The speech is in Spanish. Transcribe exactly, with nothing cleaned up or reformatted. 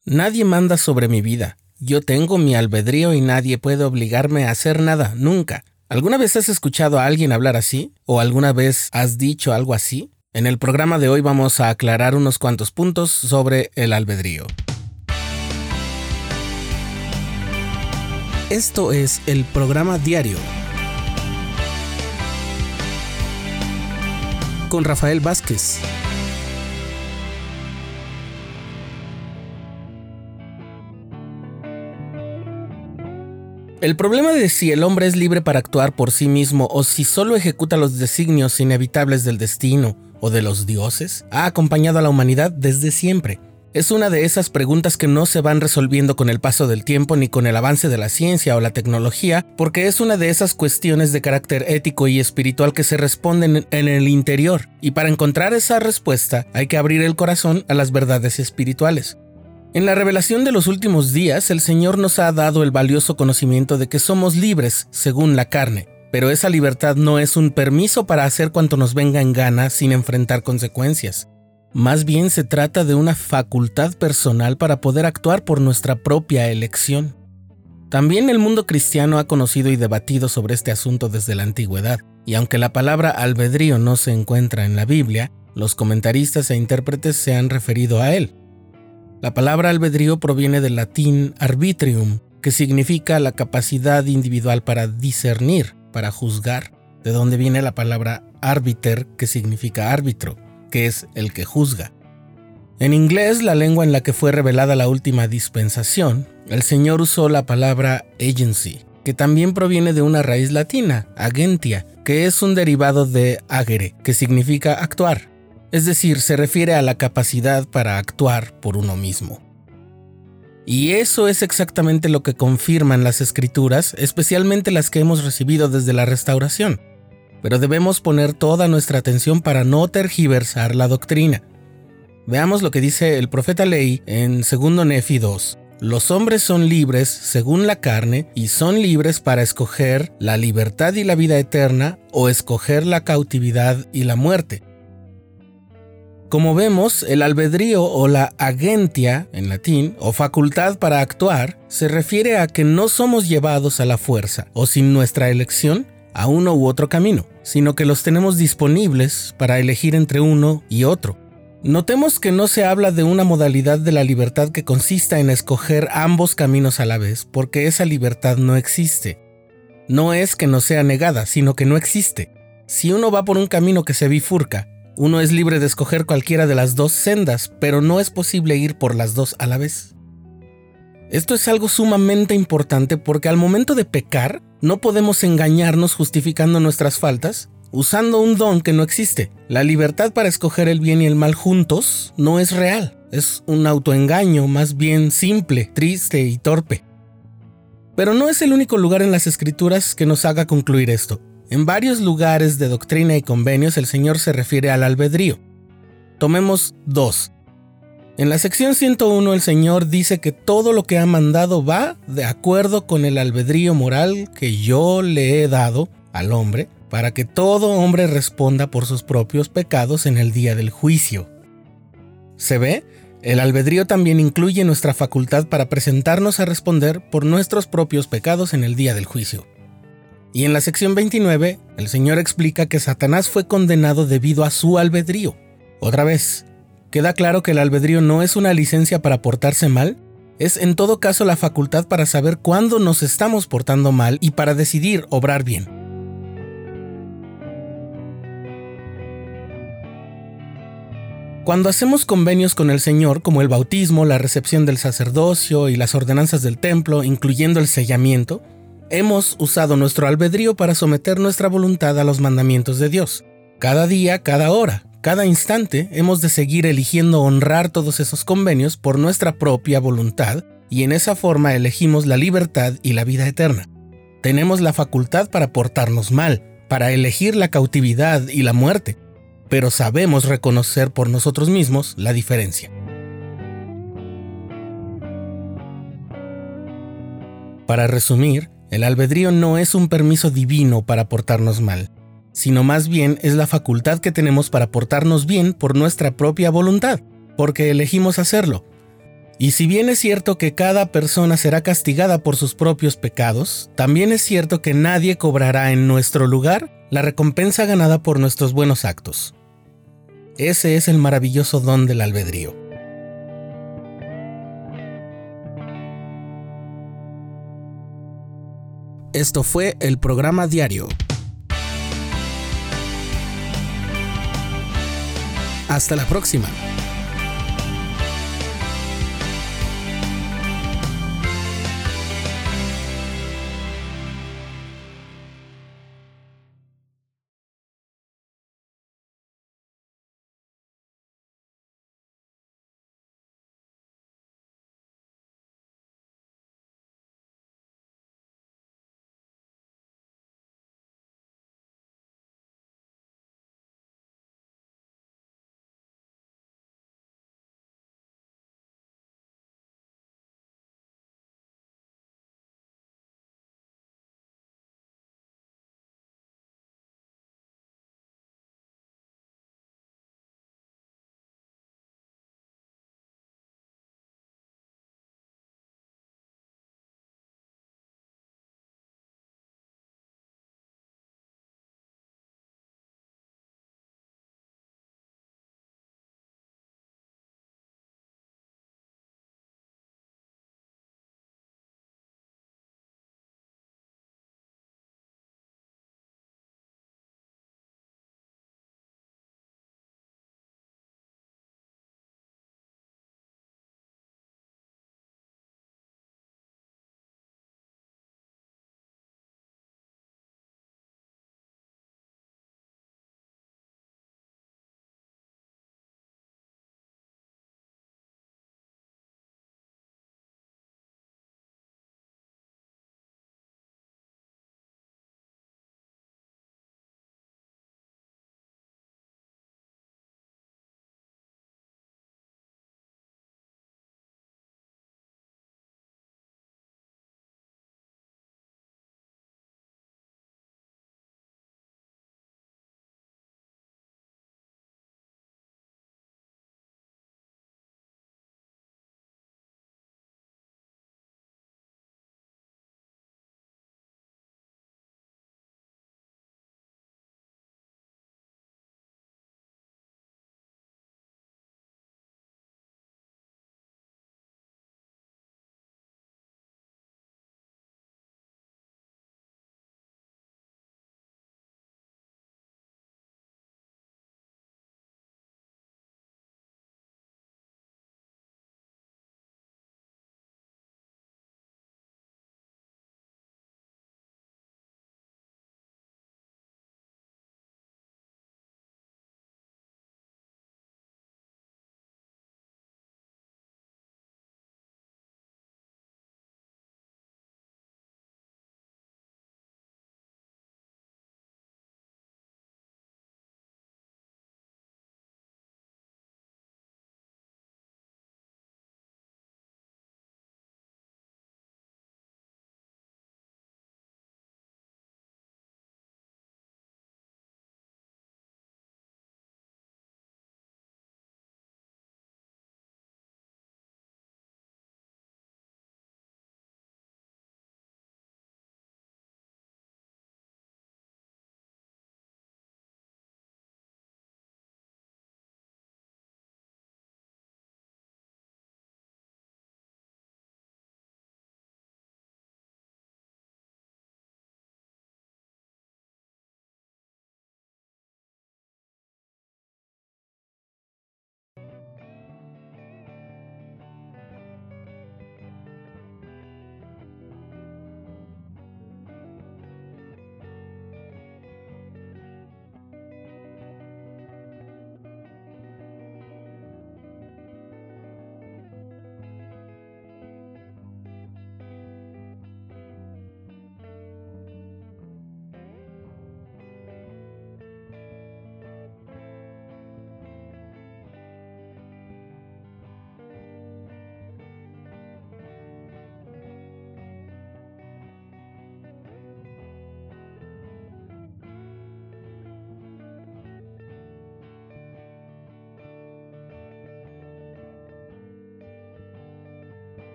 Nadie manda sobre mi vida. Yo tengo mi albedrío y nadie puede obligarme a hacer nada, nunca. ¿Alguna vez has escuchado a alguien hablar así? ¿O alguna vez has dicho algo así? En el programa de hoy vamos a aclarar unos cuantos puntos sobre el albedrío. Esto es el programa diario con Rafael Vázquez. El problema de si el hombre es libre para actuar por sí mismo o si solo ejecuta los designios inevitables del destino o de los dioses ha acompañado a la humanidad desde siempre. Es una de esas preguntas que no se van resolviendo con el paso del tiempo ni con el avance de la ciencia o la tecnología, porque es una de esas cuestiones de carácter ético y espiritual que se responden en el interior, y para encontrar esa respuesta hay que abrir el corazón a las verdades espirituales. En la revelación de los últimos días, el Señor nos ha dado el valioso conocimiento de que somos libres según la carne, pero esa libertad no es un permiso para hacer cuanto nos venga en gana sin enfrentar consecuencias. Más bien se trata de una facultad personal para poder actuar por nuestra propia elección. También el mundo cristiano ha conocido y debatido sobre este asunto desde la antigüedad, y aunque la palabra albedrío no se encuentra en la Biblia, los comentaristas e intérpretes se han referido a él. La palabra albedrío proviene del latín arbitrium, que significa la capacidad individual para discernir, para juzgar, de donde viene la palabra arbiter, que significa árbitro, que es el que juzga. En inglés, la lengua en la que fue revelada la última dispensación, el Señor usó la palabra agency, que también proviene de una raíz latina, agentia, que es un derivado de agere, que significa actuar. Es decir, se refiere a la capacidad para actuar por uno mismo. Y eso es exactamente lo que confirman las Escrituras, especialmente las que hemos recibido desde la Restauración. Pero debemos poner toda nuestra atención para no tergiversar la doctrina. Veamos lo que dice el profeta Leí en segundo Nefi dos. Los hombres son libres según la carne y son libres para escoger la libertad y la vida eterna o escoger la cautividad y la muerte. Como vemos, el albedrío o la agentia, en latín, o facultad para actuar, se refiere a que no somos llevados a la fuerza o sin nuestra elección a uno u otro camino, sino que los tenemos disponibles para elegir entre uno y otro. Notemos que no se habla de una modalidad de la libertad que consista en escoger ambos caminos a la vez, porque esa libertad no existe. No es que no sea negada, sino que no existe. Si uno va por un camino que se bifurca, uno es libre de escoger cualquiera de las dos sendas, pero no es posible ir por las dos a la vez. Esto es algo sumamente importante porque al momento de pecar, no podemos engañarnos justificando nuestras faltas, usando un don que no existe. La libertad para escoger el bien y el mal juntos no es real. Es un autoengaño más bien simple, triste y torpe. Pero no es el único lugar en las Escrituras que nos haga concluir esto. En varios lugares de doctrina y convenios el Señor se refiere al albedrío. Tomemos dos. En la sección ciento uno el Señor dice que todo lo que ha mandado va de acuerdo con el albedrío moral que yo le he dado al hombre para que todo hombre responda por sus propios pecados en el día del juicio. ¿Se ve? El albedrío también incluye nuestra facultad para presentarnos a responder por nuestros propios pecados en el día del juicio. Y en la sección veintinueve, el Señor explica que Satanás fue condenado debido a su albedrío. Otra vez, queda claro que el albedrío no es una licencia para portarse mal, es en todo caso la facultad para saber cuándo nos estamos portando mal y para decidir obrar bien. Cuando hacemos convenios con el Señor, como el bautismo, la recepción del sacerdocio y las ordenanzas del templo, incluyendo el sellamiento, hemos usado nuestro albedrío para someter nuestra voluntad a los mandamientos de Dios. Cada día, cada hora, cada instante, hemos de seguir eligiendo honrar todos esos convenios por nuestra propia voluntad y en esa forma elegimos la libertad y la vida eterna. Tenemos la facultad para portarnos mal, para elegir la cautividad y la muerte, pero sabemos reconocer por nosotros mismos la diferencia. Para resumir, el albedrío no es un permiso divino para portarnos mal, sino más bien es la facultad que tenemos para portarnos bien por nuestra propia voluntad, porque elegimos hacerlo. Y si bien es cierto que cada persona será castigada por sus propios pecados, también es cierto que nadie cobrará en nuestro lugar la recompensa ganada por nuestros buenos actos. Ese es el maravilloso don del albedrío. Esto fue el programa diario. Hasta la próxima.